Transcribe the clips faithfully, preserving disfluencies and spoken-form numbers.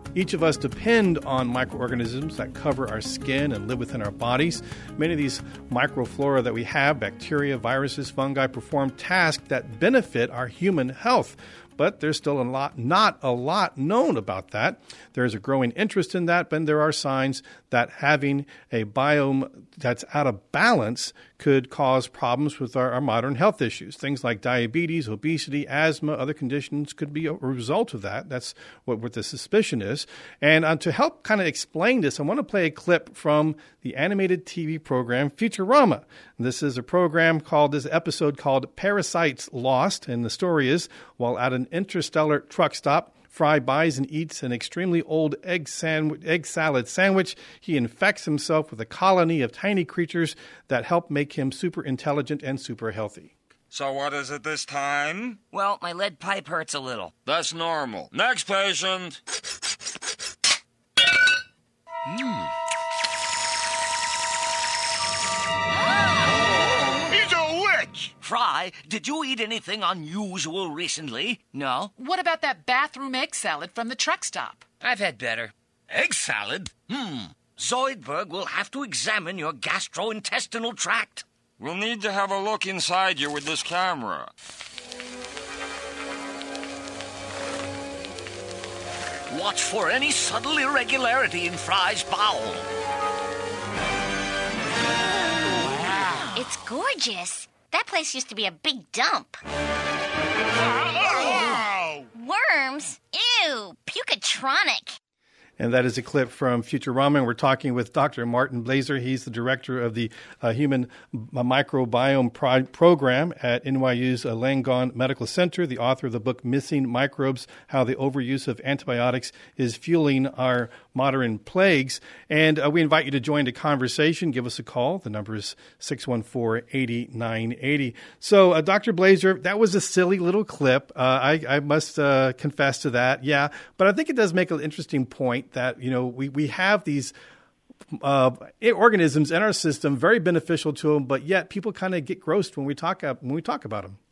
Each of us depend on microorganisms that cover our skin and live within our bodies. Many of these microflora that we have, bacteria, viruses, fungi, perform tasks that benefit our human health. But there's still a lot, not a lot known about that. There's a growing interest in that, but there are signs that having a biome that's out of balance could cause problems with our, our modern health issues. Things like diabetes, obesity, asthma, other conditions could be a result of that. That's what, what the suspicion is. And uh, to help kind of explain this, I want to play a clip from the animated T V program Futurama. And this is a program called, this episode called Parasites Lost. And the story is, while at an interstellar truck stop, Fry buys and eats an extremely old egg, sandwich, egg salad sandwich. He infects himself with a colony of tiny creatures that help make him super intelligent and super healthy. So what is it this time? Well, my lead pipe hurts a little. That's normal. Next patient. Hmm. He's a witch! Fry, did you eat anything unusual recently? No? What about that bathroom egg salad from the truck stop? I've had better. Egg salad? Hmm. Zoidberg will have to examine your gastrointestinal tract. We'll need to have a look inside you with this camera. Watch for any subtle irregularity in Fry's bowel. Wow. It's gorgeous. That place used to be a big dump. Oh! Worms? Ew, puketronic. And that is a clip from Futurama. And we're talking with Doctor Martin Blaser. He's the director of the uh, Human Microbiome Pro- Program at N Y U's uh, Langone Medical Center, the author of the book Missing Microbes, How the Overuse of Antibiotics is Fueling Our Modern Plagues. And uh, we invite you to join the conversation. Give us a call. The number is six one four, eight nine eight zero. So, uh, Doctor Blaser, that was a silly little clip. Uh, I, I must uh, confess to that. Yeah. But I think it does make an interesting point that, you know, we, we have these uh, organisms in our system, very beneficial to them, but yet people kind of get grossed when we talk up, when we talk about them.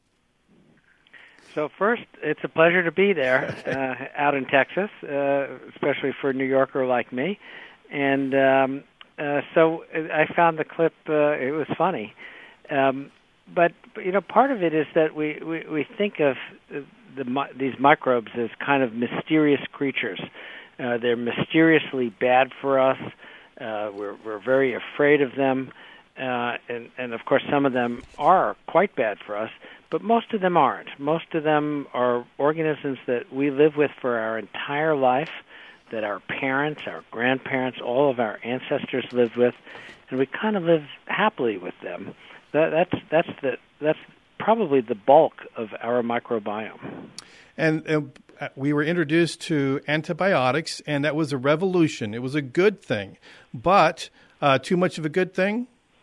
So first, it's a pleasure to be there uh, out in Texas, uh, especially for a New Yorker like me. And um, uh, so I found the clip, uh, it was funny. Um, but, you know, part of it is that we, we, we think of the, these microbes as kind of mysterious creatures. Uh, they're mysteriously bad for us. Uh, we're, we're very afraid of them. Uh, and, and, of course, some of them are quite bad for us, but most of them aren't. Most of them are organisms that we live with for our entire life, that our parents, our grandparents, all of our ancestors lived with, and we kind of live happily with them. That, that's, that's, the, that's probably the bulk of our microbiome. And uh, we were introduced to antibiotics, and that was a revolution. It was a good thing. But uh, too much of a good thing?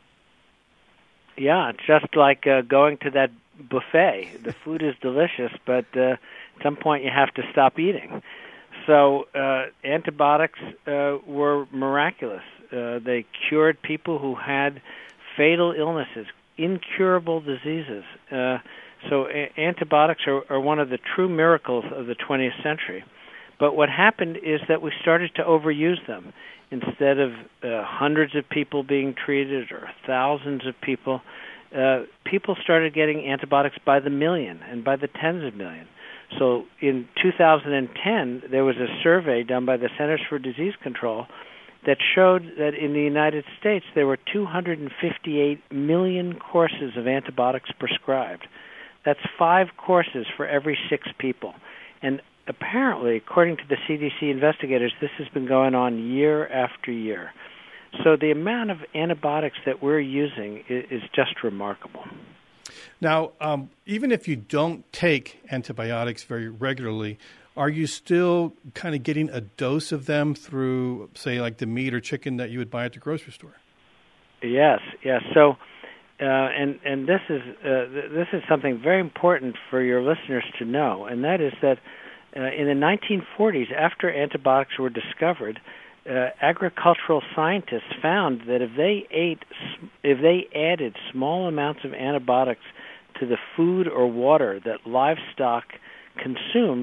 Yeah, it's just like uh, going to that buffet. The food is delicious, but uh, at some point you have to stop eating. So uh, antibiotics uh, were miraculous. Uh, they cured people who had fatal illnesses, incurable diseases. Uh, so a- antibiotics are, are one of the true miracles of the twentieth century. But what happened is that we started to overuse them. Instead of uh, hundreds of people being treated or thousands of people, uh, people started getting antibiotics by the million and by the tens of million. So in two thousand ten, there was a survey done by the Centers for Disease Control that showed that in the United States there were two hundred fifty-eight million courses of antibiotics prescribed. That's five courses for every six people. And apparently, according to the C D C investigators, this has been going on year after year. So the amount of antibiotics that we're using is, is just remarkable. Now, um, even if you don't take antibiotics very regularly, are you still kind of getting a dose of them through, say, like the meat or chicken that you would buy at the grocery store? Yes, yes. So, uh, and and this is uh, th- this is something very important for your listeners to know, and that is that uh, in the nineteen forties, after antibiotics were discovered, uh, agricultural scientists found that if they ate, if they added small amounts of antibiotics to the food or water that livestock consumed,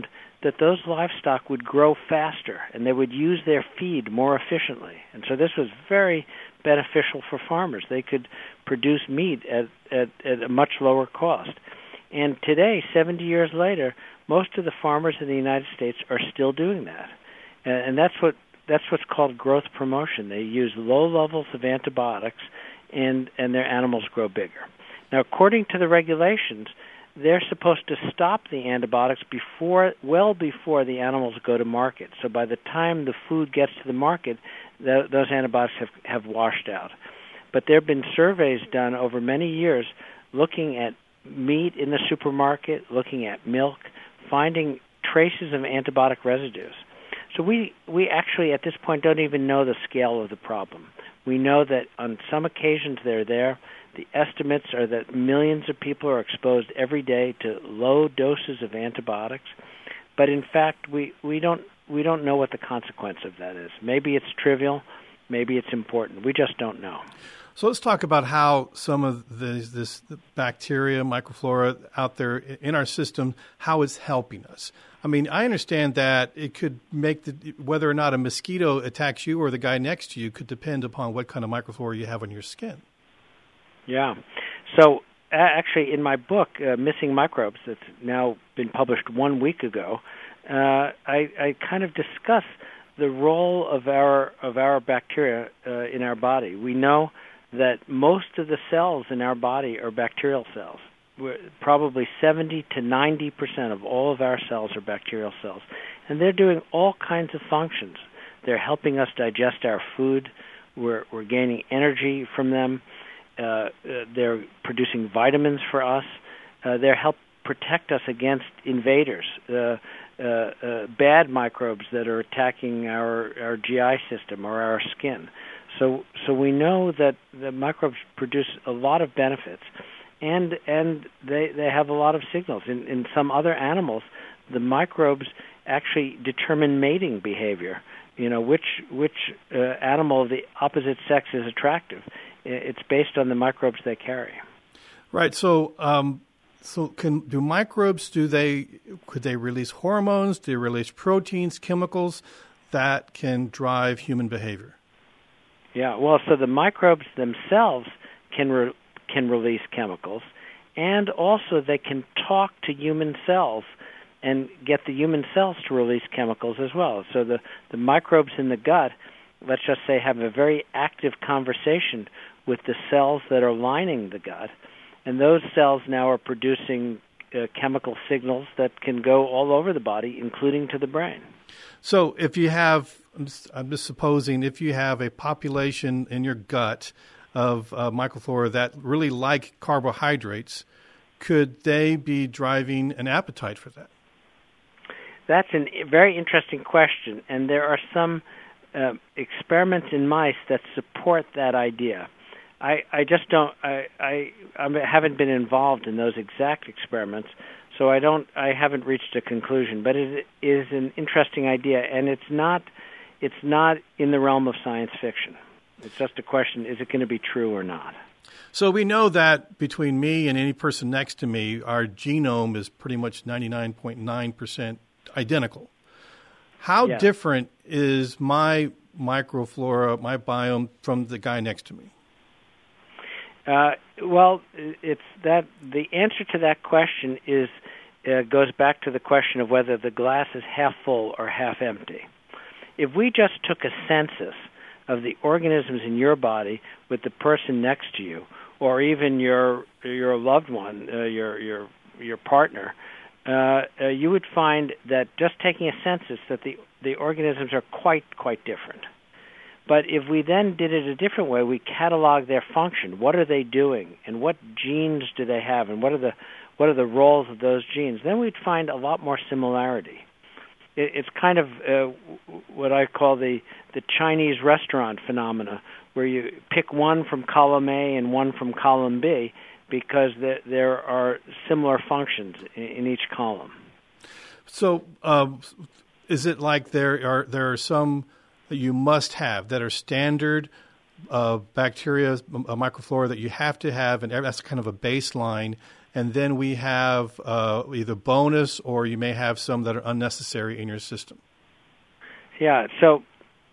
that those livestock would grow faster and they would use their feed more efficiently. And so this was very beneficial for farmers. They could produce meat at, at, at a much lower cost. And today, seventy years later, most of the farmers in the United States are still doing that. And, and that's what that's what's called growth promotion. They use low levels of antibiotics, and, and their animals grow bigger. Now, according to the regulations, they're supposed to stop the antibiotics before, well before the animals go to market. So by the time the food gets to the market, the, those antibiotics have, have washed out. But there have been surveys done over many years looking at meat in the supermarket, looking at milk, finding traces of antibiotic residues. So we, we actually, at this point, don't even know the scale of the problem. We know that on some occasions they're there. The estimates are that millions of people are exposed every day to low doses of antibiotics. But in fact, we, we don't we don't know what the consequence of that is. Maybe it's trivial, maybe it's important. We just don't know. So let's talk about how some of this, this bacteria, microflora out there in our system, how it's helping us. I mean, I understand that it could make the, whether or not a mosquito attacks you or the guy next to you could depend upon what kind of microflora you have on your skin. Yeah. So uh, actually, in my book, uh, Missing Microbes, that's now been published one week ago, uh, I, I kind of discuss the role of our of our bacteria uh, in our body. We know that most of the cells in our body are bacterial cells. We're, probably seventy to ninety percent of all of our cells are bacterial cells. And they're doing all kinds of functions. They're helping us digest our food. We're, we're gaining energy from them. Uh, uh, they're producing vitamins for us. Uh, they help protect us against invaders, uh, uh, uh, bad microbes that are attacking our, our G I system or our skin. So, so we know that the microbes produce a lot of benefits, and and they they have a lot of signals. In in some other animals, the microbes actually determine mating behavior. You know, which which uh, animal of the opposite sex is attractive. It's based on the microbes they carry. Right. So, um, so can do microbes? Do they could they release hormones? Do they release proteins, chemicals that can drive human behavior? Yeah, well, so the microbes themselves can re- can release chemicals, and also they can talk to human cells and get the human cells to release chemicals as well. So the, the microbes in the gut, let's just say, have a very active conversation with the cells that are lining the gut, and those cells now are producing uh, chemical signals that can go all over the body, including to the brain. So if you have, I'm just, I'm just supposing, if you have a population in your gut of uh, microflora that really like carbohydrates, could they be driving an appetite for that? That's a very interesting question, and there are some uh, experiments in mice that support that idea. I, I just don't, I, I, I haven't been involved in those exact experiments, so I don't, I haven't reached a conclusion. But it is an interesting idea, and it's not, it's not in the realm of science fiction. It's just a question: is it going to be true or not? So we know that between me and any person next to me, our genome is pretty much ninety-nine point nine percent identical. How yeah. different is my microflora, my biome, from the guy next to me? Uh, well, it's that the answer to that question is uh, goes back to the question of whether the glass is half full or half empty. If we just took a census of the organisms in your body with the person next to you, or even your your loved one, uh, your your your partner, uh, uh, you would find that just taking a census that the the organisms are quite quite different. But if we then did it a different way, we catalog their function. What are they doing, and what genes do they have, and what are the what are the roles of those genes? Then we'd find a lot more similarity. It, it's kind of uh, what I call the the Chinese restaurant phenomena, where you pick one from column A and one from column B because there, there are similar functions in, in each column. So, um, is it like there are there are some that you must have that are standard uh, bacteria, uh, microflora that you have to have, and that's kind of a baseline, and then we have uh, either bonus or you may have some that are unnecessary in your system. Yeah, so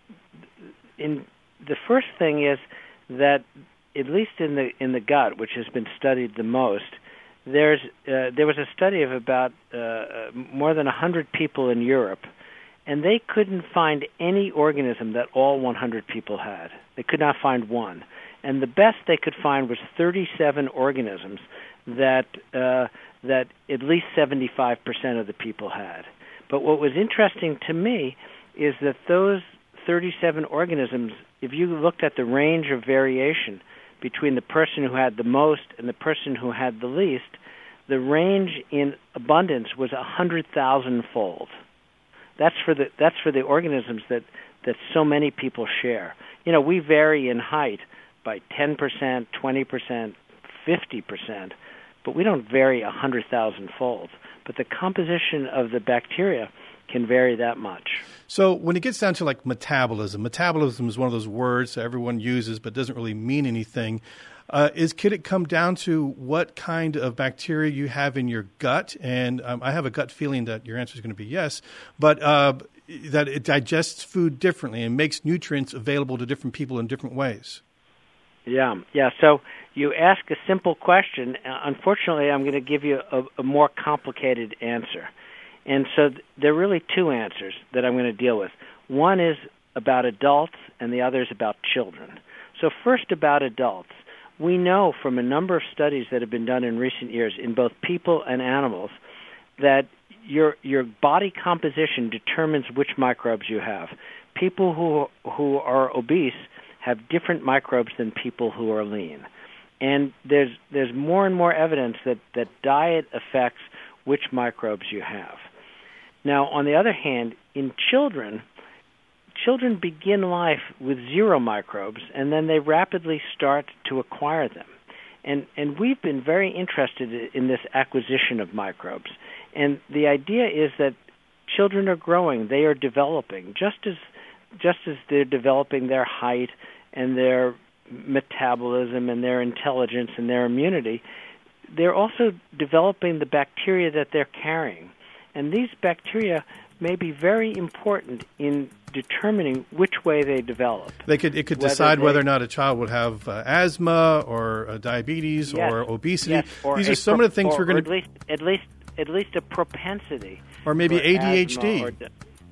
in the first thing is that at least in the in the gut, which has been studied the most, there's uh, there was a study of about uh, more than one hundred people in Europe, and they couldn't find any organism that all one hundred people had. They could not find one. And the best they could find was thirty-seven organisms that uh, that at least seventy-five percent of the people had. But what was interesting to me is that those thirty-seven organisms, if you looked at the range of variation between the person who had the most and the person who had the least, the range in abundance was one hundred thousand fold. That's for the that's for the organisms that, that so many people share. You know, we vary in height by ten percent, twenty percent, fifty percent, but we don't vary one hundred thousand fold. But the composition of the bacteria can vary that much. So when it gets down to like metabolism, metabolism is one of those words that everyone uses but doesn't really mean anything. Uh, is could it come down to what kind of bacteria you have in your gut? And um, I have a gut feeling that your answer is going to be yes, but uh, that it digests food differently and makes nutrients available to different people in different ways. Yeah, yeah. So you ask a simple question. Unfortunately, I'm going to give you a, a more complicated answer. And so th- there are really two answers that I'm going to deal with. One is about adults, and the other is about children. So first about adults. We know from a number of studies that have been done in recent years in both people and animals that your your body composition determines which microbes you have. People who who are obese have different microbes than people who are lean. And there's there's more and more evidence that, that diet affects which microbes you have. Now, on the other hand, in children, children begin life with zero microbes, and then they rapidly start to acquire them. And and we've been very interested in this acquisition of microbes. And the idea is that children are growing, they are developing, just as just as they're developing their height and their metabolism and their intelligence and their immunity, they're also developing the bacteria that they're carrying. And these bacteria may be very important in determining which way they develop. They could it could whether decide they, whether or not a child would have uh, asthma or uh, diabetes yes, or obesity. Yes, or These are some pro- of the things or, we're going to at least at least at least a propensity, or maybe A D H D. Or,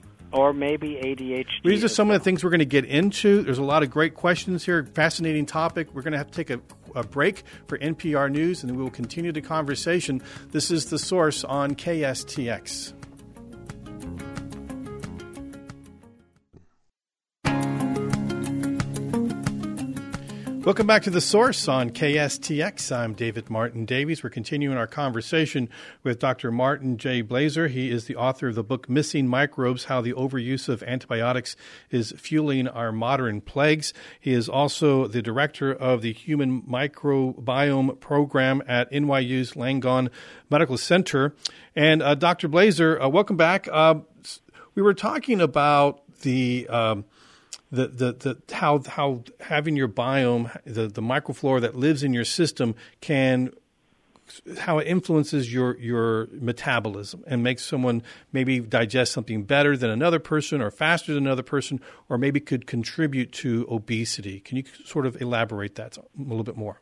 or maybe A D H D. These are some well. of the things we're going to get into. There's a lot of great questions here. Fascinating topic. We're going to have to take a, a break for N P R News, and then we will continue the conversation. This is The Source on K S T X. Welcome back to The Source on K S T X. I'm David Martin Davies. We're continuing our conversation with Doctor Martin J. Blaser. He is the author of the book Missing Microbes, How the Overuse of Antibiotics is Fueling Our Modern Plagues. He is also the director of the Human Microbiome Program at N Y U's Langone Medical Center. And uh, Doctor Blaser, uh, welcome back. Uh, we were talking about the... Um, The, the, the, how, how having your biome, the, the microflora that lives in your system can, how it influences your, your metabolism and makes someone maybe digest something better than another person or faster than another person, or maybe could contribute to obesity. Can you sort of elaborate that a little bit more?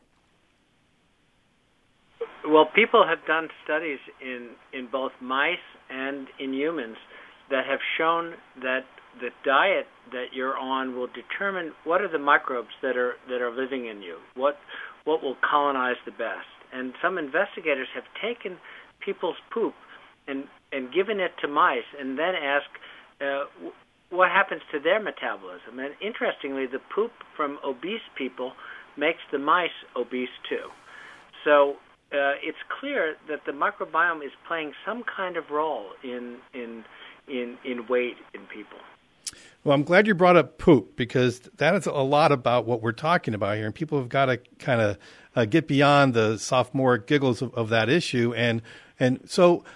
Well, people have done studies in, in both mice and in humans that have shown that the diet that you're on will determine what are the microbes that are that are living in you, what what will colonize the best. And some investigators have taken people's poop and, and given it to mice and then asked uh, what happens to their metabolism. And interestingly, the poop from obese people makes the mice obese too. So uh, it's clear that the microbiome is playing some kind of role in in in, in weight in people. Well, I'm glad you brought up poop, because that is a lot about what we're talking about here, and people have got to kind of uh, get beyond the sophomoric giggles of, of that issue. And and so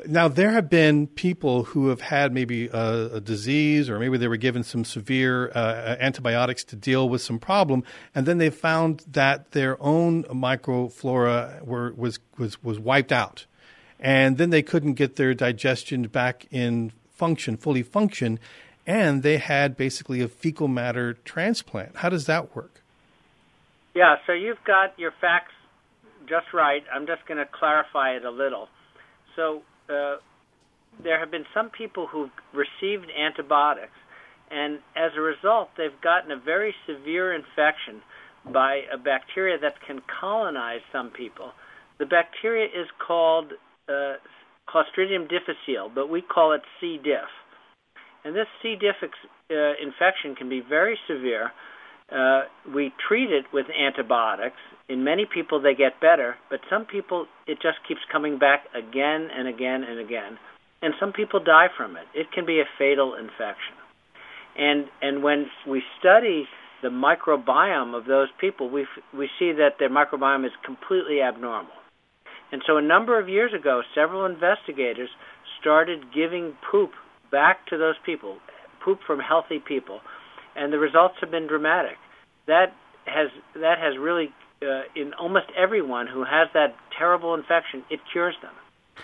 Now, there have been people who have had maybe a, a disease, or maybe they were given some severe uh, antibiotics to deal with some problem, and then they found that their own microflora were, was, was, was wiped out. And then they couldn't get their digestion back in function, fully function, and they had basically a fecal matter transplant. How does that work? Yeah, so you've got your facts just right. I'm just going to clarify it a little. So uh, there have been some people who've received antibiotics, and as a result, they've gotten a very severe infection by a bacteria that can colonize some people. The bacteria is called uh, Clostridium difficile, but we call it C. diff. And this C. diff ex- uh, infection can be very severe. Uh, we treat it with antibiotics. In many people, they get better, but some people, it just keeps coming back again and again and again. And some people die from it. It can be a fatal infection. And and when we study the microbiome of those people, we f- we see that their microbiome is completely abnormal. And so a number of years ago, several investigators started giving poop back to those people, poop from healthy people, and the results have been dramatic. That has that has really, uh, in almost everyone who has that terrible infection, it cures them.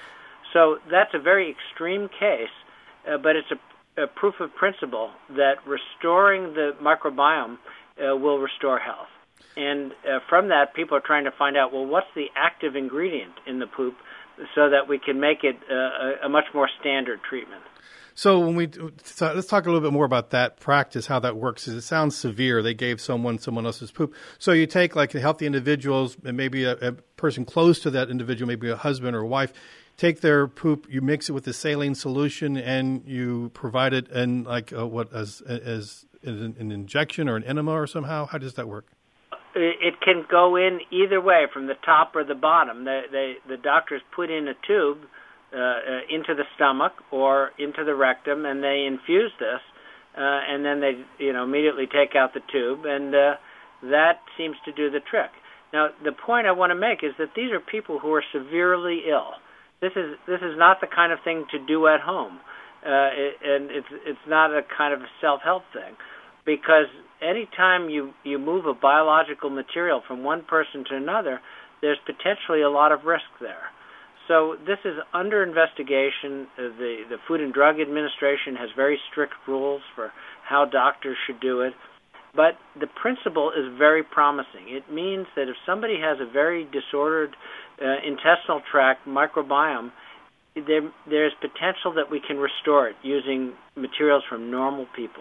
So that's a very extreme case, uh, but it's a, a proof of principle that restoring the microbiome uh, will restore health. And uh, from that, people are trying to find out, well, what's the active ingredient in the poop so that we can make it uh, a, a much more standard treatment. So when we so let's talk a little bit more about that practice, how that works. It sounds severe. They gave someone someone else's poop. So you take like healthy individuals and maybe a, a person close to that individual, maybe a husband or wife, take their poop, you mix it with the saline solution, and you provide it in like a, what as as an, an injection or an enema or somehow. How does that work? It can go in either way, from the top or the bottom. They, they, the doctors put in a tube uh, uh, into the stomach or into the rectum, and they infuse this, uh, and then they, you know, immediately take out the tube, and uh, that seems to do the trick. Now, the point I want to make is that these are people who are severely ill. This is this is not the kind of thing to do at home, uh, it, and it's it's not a kind of a self-help thing, because anytime you, you move a biological material from one person to another, there's potentially a lot of risk there. So this is under investigation. The, the Food and Drug Administration has very strict rules for how doctors should do it. But the principle is very promising. It means that if somebody has a very disordered uh, intestinal tract microbiome, there, there's potential that we can restore it using materials from normal people.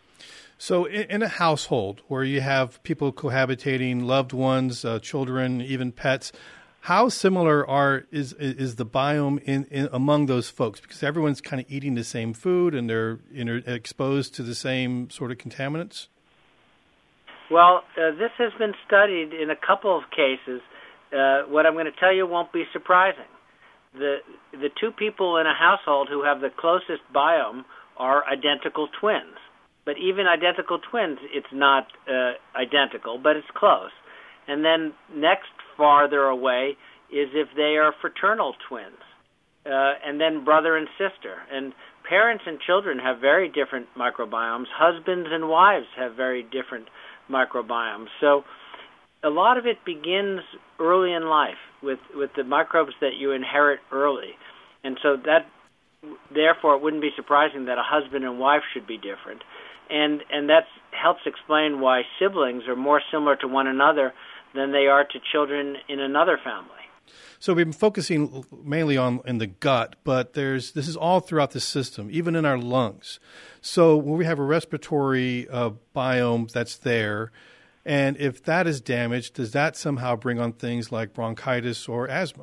So in a household where you have people cohabitating, loved ones, uh, children, even pets, how similar are is is the biome in, in among those folks? Because everyone's kind of eating the same food and they're you know, exposed to the same sort of contaminants? Well, uh, this has been studied in a couple of cases. Uh, what I'm going to tell you won't be surprising. The the two people in a household who have the closest biome are identical twins. But even identical twins, it's not uh, identical, but it's close. And then next farther away is if they are fraternal twins, uh, and then brother and sister. And parents and children have very different microbiomes. Husbands and wives have very different microbiomes. So a lot of it begins early in life with, with the microbes that you inherit early. And so that, therefore, it wouldn't be surprising that a husband and wife should be different. And and that helps explain why siblings are more similar to one another than they are to children in another family. So we've been focusing mainly on in the gut, but there's this is all throughout the system, even in our lungs. So when we have a respiratory uh, biome that's there, and if that is damaged, does that somehow bring on things like bronchitis or asthma?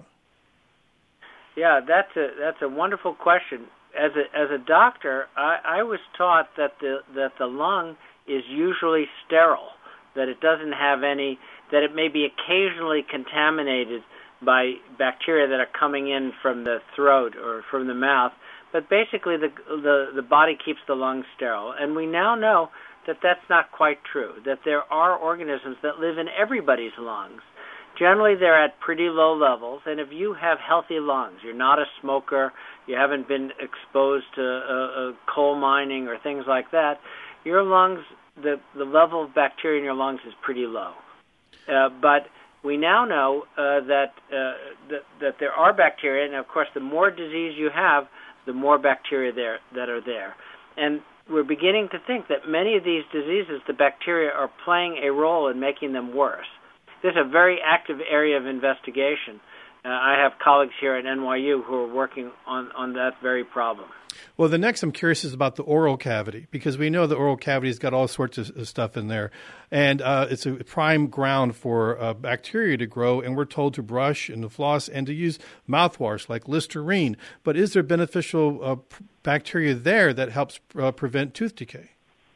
Yeah, that's a that's a wonderful question. As a as a doctor, I, I was taught that the that the lung is usually sterile, that it doesn't have any, that it may be occasionally contaminated by bacteria that are coming in from the throat or from the mouth, but basically the the, the body keeps the lungs sterile. And we now know that that's not quite true, that there are organisms that live in everybody's lungs. generally they're at pretty low levels. And if you have healthy lungs, you're not a smoker, you haven't been exposed to uh, uh, coal mining or things like that, your lungs, the, the level of bacteria in your lungs is pretty low. Uh, but we now know uh, that, uh, that that there are bacteria, and of course the more disease you have, the more bacteria there that are there. And we're beginning to think that many of these diseases, the bacteria are playing a role in making them worse. This is a very active area of investigation. Uh, I have colleagues here at N Y U who are working on, on that very problem. Well, the next I'm curious is about the oral cavity, because we know the oral cavity's got all sorts of stuff in there. And uh, it's a prime ground for uh, bacteria to grow, and we're told to brush and to floss and to use mouthwash like Listerine. But is there beneficial uh, bacteria there that helps uh, prevent tooth decay?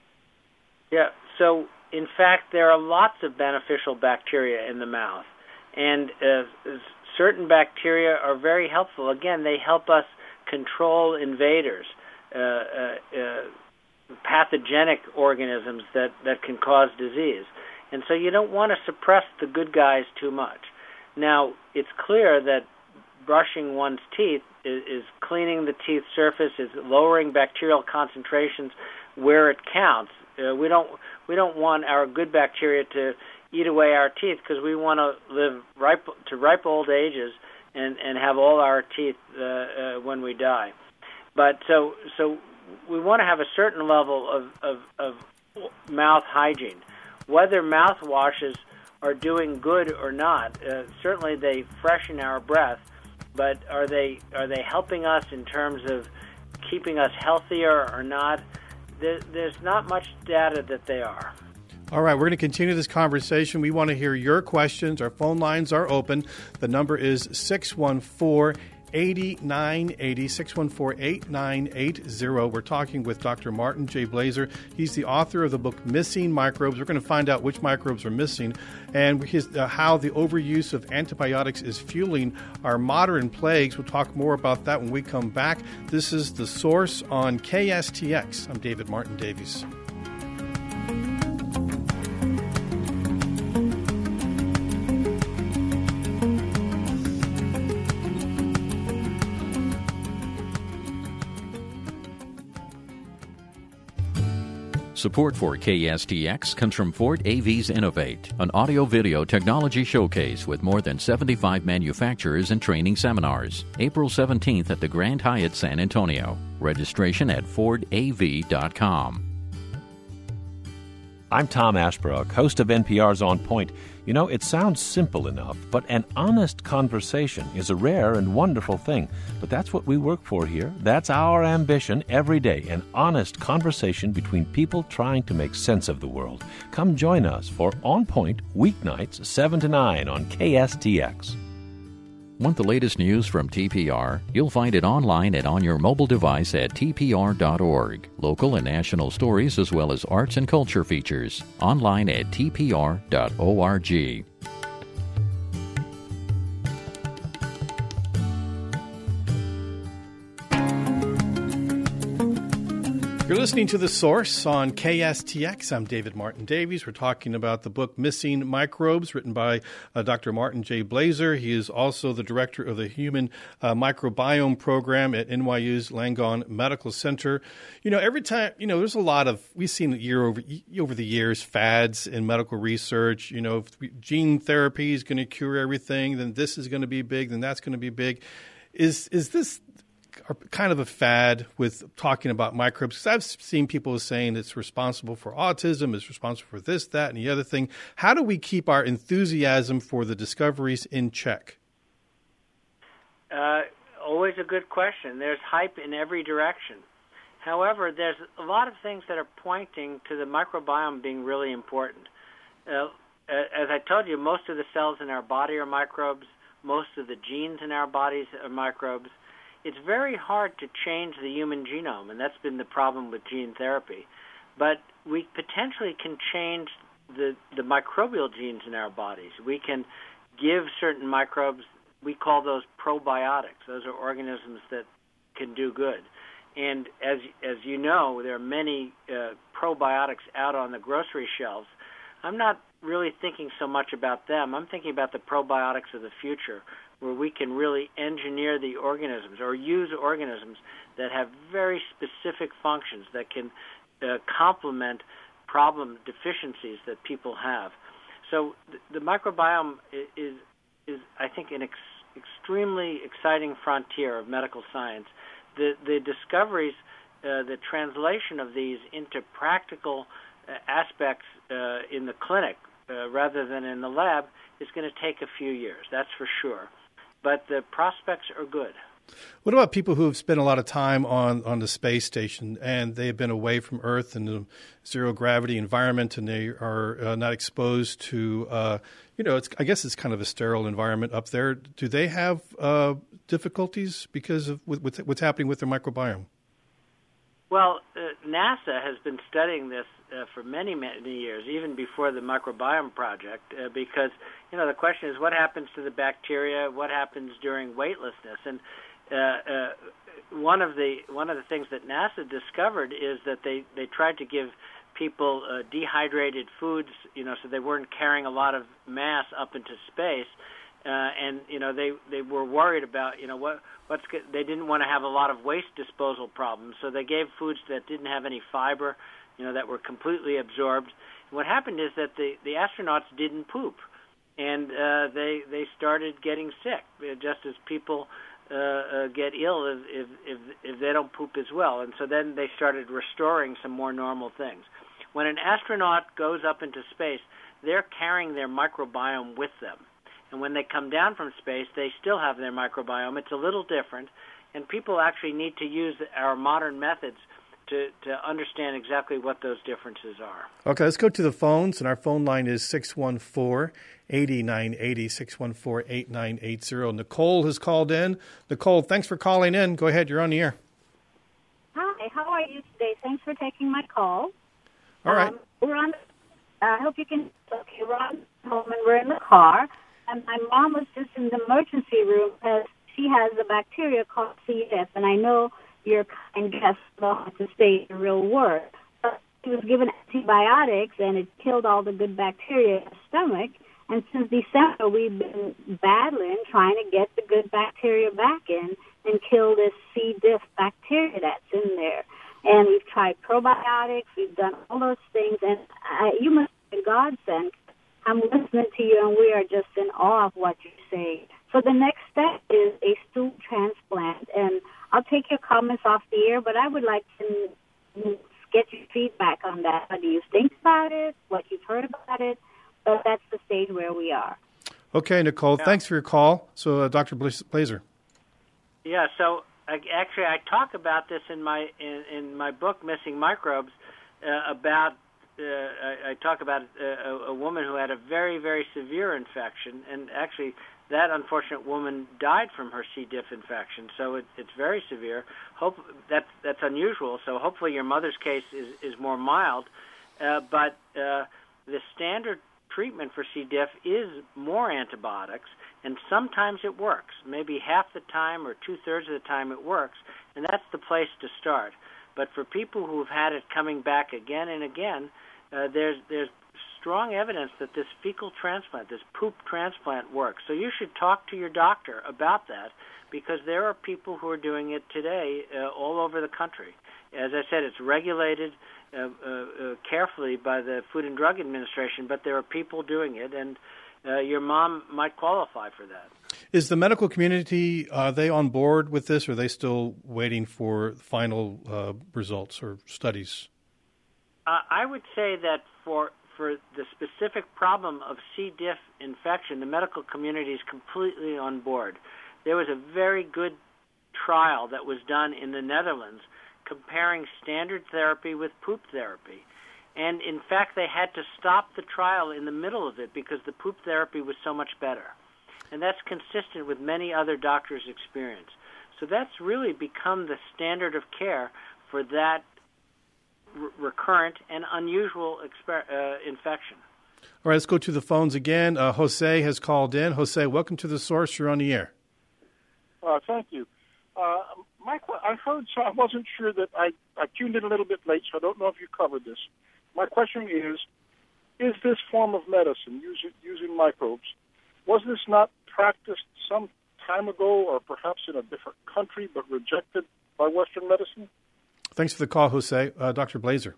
Yeah, so in fact, there are lots of beneficial bacteria in the mouth. And uh, certain bacteria are very helpful. Again, they help us control invaders, uh, uh, uh, pathogenic organisms that, that can cause disease. And so you don't want to suppress the good guys too much. Now, it's clear that brushing one's teeth is, is cleaning the teeth surface, is lowering bacterial concentrations where it counts. Uh, we don't we don't want our good bacteria to eat away our teeth, because we want to live ripe, to ripe old ages and, and have all our teeth uh, uh, when we die. But so so we want to have a certain level of, of, of mouth hygiene. Whether mouthwashes are doing good or not, uh, certainly they freshen our breath, but are they are they helping us in terms of keeping us healthier or not? There, there's not much data that they are. All right, we're going to continue this conversation. We want to hear your questions. Our phone lines are open. The number is six one four, eight nine eight zero, six one four, eight nine eight zero. We're talking with Doctor Martin J. Blaser. He's the author of the book Missing Microbes. We're going to find out which microbes are missing and his, uh, how the overuse of antibiotics is fueling our modern plagues. We'll talk more about that when we come back. This is The Source on K S T X. I'm David Martin Davies. Support for K S T X comes from Ford A V's Innovate, an audio-video technology showcase with more than seventy-five manufacturers and training seminars. April seventeenth at the Grand Hyatt San Antonio. Registration at ford a v dot com. I'm Tom Ashbrook, host of N P R's On Point. You know, it sounds simple enough, but an honest conversation is a rare and wonderful thing. But that's what we work for here. That's our ambition every day, an honest conversation between people trying to make sense of the world. Come join us for On Point, weeknights, seven to nine on K S T X. Want the latest news from T P R? You'll find it online and on your mobile device at t p r dot org. Local and national stories as well as arts and culture features. Online at t p r dot org. You're listening to The Source on K S T X. I'm David Martin Davies. We're talking about the book Missing Microbes, written by uh, Doctor Martin J. Blaser. He is also the director of the Human uh, Microbiome Program at N Y U's Langone Medical Center. You know, every time, you know, there's a lot of, we've seen year over, over the years, fads in medical research. You know, if we, gene therapy is going to cure everything, then this is going to be big, then that's going to be big. Is is this kind of a fad with talking about microbes? Because I've seen people saying it's responsible for autism, it's responsible for this, that, and the other thing. How do we keep our enthusiasm for the discoveries in check? Uh, always a good question. There's hype in every direction. However, there's a lot of things that are pointing to the microbiome being really important. Uh, as I told you, most of the cells in our body are microbes. Most of the genes in our bodies are microbes. It's very hard to change the human genome, and that's been the problem with gene therapy. But we potentially can change the, the microbial genes in our bodies. We can give certain microbes, we call those probiotics. Those are organisms that can do good. And as as you know, there are many uh, probiotics out on the grocery shelves. I'm not really thinking so much about them. I'm thinking about the probiotics of the future, where we can really engineer the organisms or use organisms that have very specific functions that can uh, complement problem deficiencies that people have. So the, the microbiome is, is, I think, an ex- extremely exciting frontier of medical science. The, the discoveries, uh, the translation of these into practical uh, aspects uh, in the clinic uh, rather than in the lab is going to take a few years, that's for sure. But the prospects are good. What about people who have spent a lot of time on, on the space station and they have been away from Earth in a zero-gravity environment and they are uh, not exposed to, uh, you know, it's, I guess it's kind of a sterile environment up there. Do they have uh, difficulties because of with, with, what's happening with their microbiome? Well, uh, NASA has been studying this uh, for many, many years, even before the microbiome project, uh, because, you know, the question is what happens to the bacteria, what happens during weightlessness, and uh, uh, one of the one of the things that NASA discovered is that they, they tried to give people uh, dehydrated foods, you know, so they weren't carrying a lot of mass up into space. Uh, and you know they, they were worried about you know what what's they didn't want to have a lot of waste disposal problems, so they gave foods that didn't have any fiber, you know that were completely absorbed. And what happened is that the, the astronauts didn't poop, and uh, they they started getting sick, just as people uh, uh, get ill if, if if if they don't poop as well. And so then they started restoring some more normal things. When an astronaut goes up into space, they're carrying their microbiome with them. And when they come down from space, they still have their microbiome. It's a little different, and people actually need to use our modern methods to, to understand exactly what those differences are. Okay, let's go to the phones, and our phone line is six one four, eight nine eight zero, six one four, eight nine eight zero. Nicole has called in. Nicole, thanks for calling in. Go ahead, you're on the air. Hi, how are you today? Thanks for taking my call. All right. Um, we're on, I hope you can, okay, we're on home and we're in the car. And my mom was just in the emergency room because she has a bacteria called C. diff, and I know your kind guest know how to say the real word. But she was given antibiotics, and it killed all the good bacteria in the stomach. And since December, we've been battling, trying to get the good bacteria back in and kill this C. diff bacteria that's in there. And we've tried probiotics, we've done all those things, and I, you must be a godsend. I'm listening to you, and we are just in awe of what you say. So the next step is a stool transplant, and I'll take your comments off the air, but I would like to get your feedback on that. What do you think about it, what you've heard about it? But that's the stage where we are. Okay, Nicole, yeah. Thanks for your call. So, uh, Doctor Blaser. Yeah, so I, actually I talk about this in my in, in my book, Missing Microbes, uh, about Uh, I, I talk about a, a woman who had a very, very severe infection, and actually that unfortunate woman died from her C. diff infection, so it, it's very severe. Hope that, that's unusual, so hopefully your mother's case is, is more mild. Uh, but uh, the standard treatment for C. diff is more antibiotics, and sometimes it works. Maybe half the time or two-thirds of the time it works, and that's the place to start. But for people who have had it coming back again and again, Uh, there's there's strong evidence that this fecal transplant, this poop transplant works. So you should talk to your doctor about that, because there are people who are doing it today uh, all over the country. As I said, it's regulated uh, uh, uh, carefully by the Food and Drug Administration, but there are people doing it, and uh, your mom might qualify for that. Is the medical community, are they on board with this, or are they still waiting for final uh, results or studies? Uh, I would say that for for the specific problem of C. diff infection, the medical community is completely on board. There was a very good trial that was done in the Netherlands comparing standard therapy with poop therapy. And, in fact, they had to stop the trial in the middle of it because the poop therapy was so much better. And that's consistent with many other doctors' experience. So that's really become the standard of care for that recurrent and unusual exper- uh, infection. All right, let's go to the phones again. Uh, Jose has called in. Jose, welcome to The Source. You're on the air. Uh, thank you. Uh, my, I heard, so I wasn't sure that I, I tuned in a little bit late, so I don't know if you covered this. My question is, is this form of medicine, using, using microbes, was this not practiced some time ago or perhaps in a different country but rejected by Western medicine? Thanks for the call, Jose. Uh, Doctor Blaser.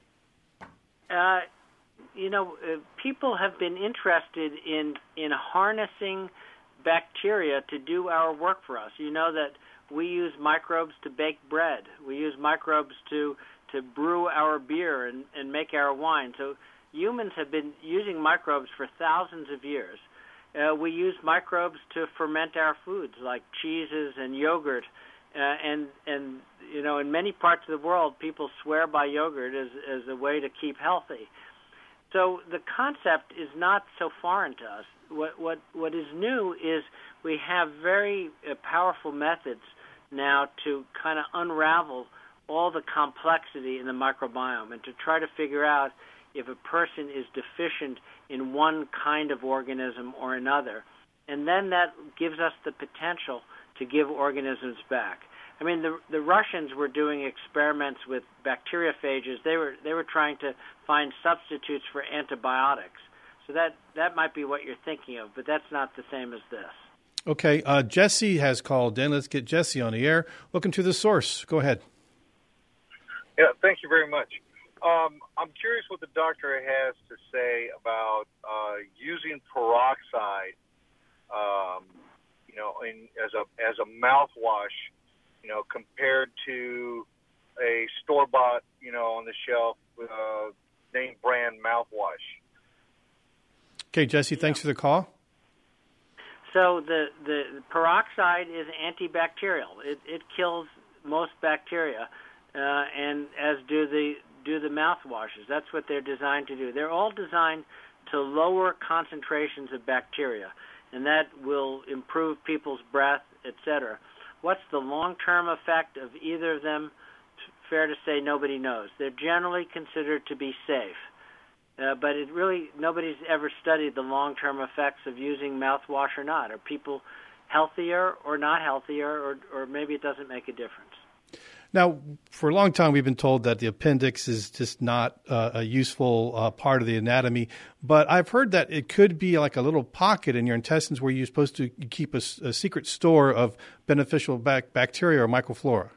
Uh, you know, uh, people have been interested in in harnessing bacteria to do our work for us. You know that we use microbes to bake bread. We use microbes to, to brew our beer and, and make our wine. So humans have been using microbes for thousands of years. Uh, we use microbes to ferment our foods like cheeses and yogurt. Uh, and, and, you know, in many parts of the world, people swear by yogurt as, as a way to keep healthy. So the concept is not so foreign to us. What, what, what is new is we have very uh, powerful methods now to kind of unravel all the complexity in the microbiome and to try to figure out if a person is deficient in one kind of organism or another. And then that gives us the potential to give organisms back. I mean, the the Russians were doing experiments with bacteriophages. They were they were trying to find substitutes for antibiotics. So that, that might be what you're thinking of, but that's not the same as this. Okay, uh, Jesse has called in. Let's get Jesse on the air. Welcome to The Source. Go ahead. Yeah, thank you very much. Um, I'm curious what the doctor has to say about uh, using peroxide, um, you know, in, as a as a mouthwash, you know, compared to a store-bought, you know, on the shelf uh, name brand mouthwash. Okay, Jesse, thanks for the call. So the, the peroxide is antibacterial. It, it kills most bacteria, uh, and as do the do the mouthwashes. That's what they're designed to do. They're all designed to lower concentrations of bacteria, and that will improve people's breath, et cetera. What's the long-term effect of either of them? Fair to say nobody knows. They're generally considered to be safe. Uh, but it really, nobody's ever studied the long-term effects of using mouthwash or not. Are people healthier or not healthier, or, or maybe it doesn't make a difference? Now, for a long time, we've been told that the appendix is just not uh, a useful uh, part of the anatomy. But I've heard that it could be like a little pocket in your intestines where you're supposed to keep a, a secret store of beneficial bac- bacteria or microflora.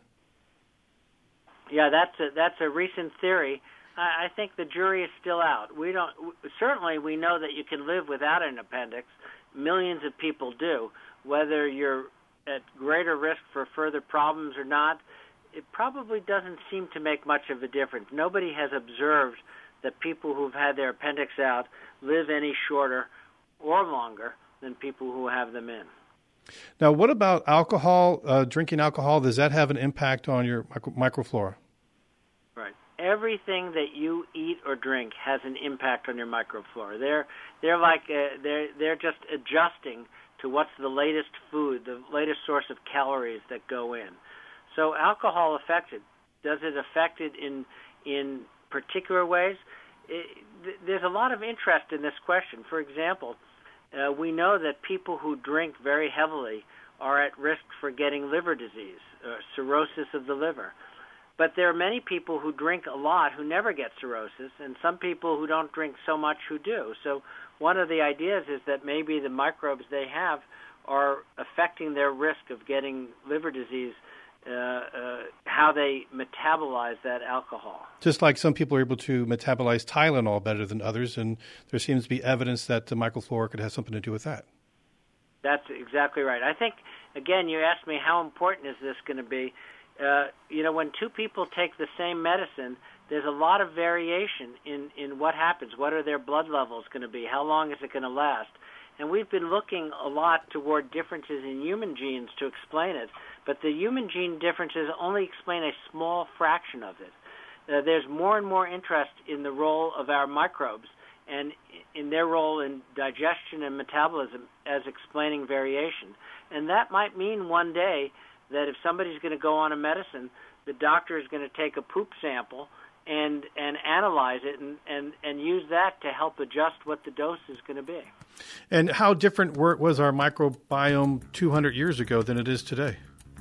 Yeah, that's a, that's a recent theory. I think the jury is still out. We don't. Certainly, we know that you can live without an appendix. Millions of people do. Whether you're at greater risk for further problems or not, it probably doesn't seem to make much of a difference. Nobody has observed that people who've had their appendix out live any shorter or longer than people who have them in. Now, what about alcohol? Uh, drinking alcohol, does that have an impact on your micro- microflora? Right. Everything that you eat or drink has an impact on your microflora. They're they're like uh, they're they're just adjusting to what's the latest food, the latest source of calories that go in. So alcohol affects it. Does it affect it in in particular ways? It, th- there's a lot of interest in this question. For example, uh, we know that people who drink very heavily are at risk for getting liver disease, uh, cirrhosis of the liver. But there are many people who drink a lot who never get cirrhosis, and some people who don't drink so much who do. So one of the ideas is that maybe the microbes they have are affecting their risk of getting liver disease, uh, uh, how they metabolize that alcohol. Just like some people are able to metabolize Tylenol better than others, and there seems to be evidence that the microflora could have something to do with that. That's exactly right. I think, again, you asked me how important is this going to be. Uh, you know, when two people take the same medicine, there's a lot of variation in, in what happens. What are their blood levels going to be? How long is it going to last? And we've been looking a lot toward differences in human genes to explain it, but the human gene differences only explain a small fraction of it. Uh, there's more and more interest in the role of our microbes and in their role in digestion and metabolism as explaining variation. And that might mean one day that if somebody's going to go on a medicine, the doctor is going to take a poop sample and and analyze it and, and, and use that to help adjust what the dose is going to be. And how different were, was our microbiome two hundred years ago than it is today?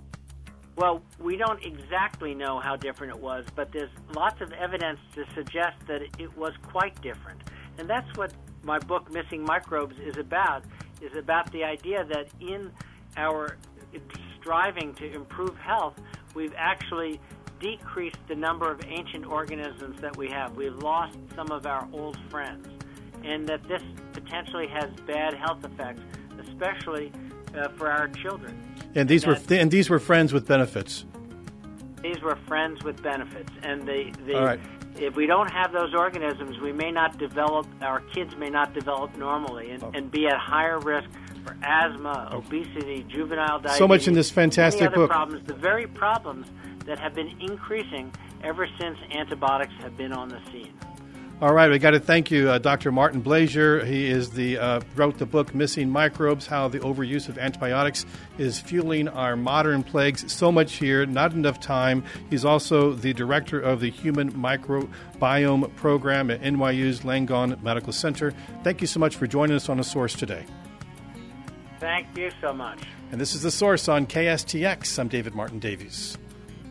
Well, we don't exactly know how different it was, but there's lots of evidence to suggest that it was quite different. And that's what my book, Missing Microbes, is about, is about the idea that in our striving to improve health, we've actually decreased the number of ancient organisms that we have. We've lost some of our old friends, and that this potentially has bad health effects, especially uh, for our children. And these and were th- and these were friends with benefits. These were friends with benefits, and the, the All right. if we don't have those organisms, we may not develop. Our kids may not develop normally, and, Oh. and be at higher risk for asthma, obesity, juvenile diabetes. So much in this fantastic many other book. Problems, the very problems that have been increasing ever since antibiotics have been on the scene. All right, we got to thank you, uh, Doctor Martin Blazier. He is the uh, wrote the book Missing Microbes: How the Overuse of Antibiotics is Fueling Our Modern Plagues. So much here, not enough time. He's also the director of the Human Microbiome Program at N Y U's Langone Medical Center. Thank you so much for joining us on The Source today. Thank you so much. And this is The Source on K S T X. I'm David Martin Davies.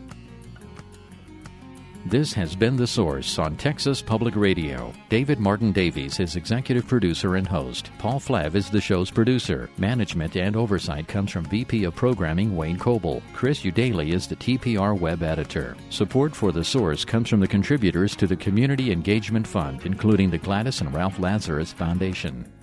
This has been The Source on Texas Public Radio. David Martin Davies is executive producer and host. Paul Flav is the show's producer. Management and oversight comes from V P of Programming Wayne Coble. Chris Udaly is the T P R web editor. Support for The Source comes from the contributors to the Community Engagement Fund, including the Gladys and Ralph Lazarus Foundation.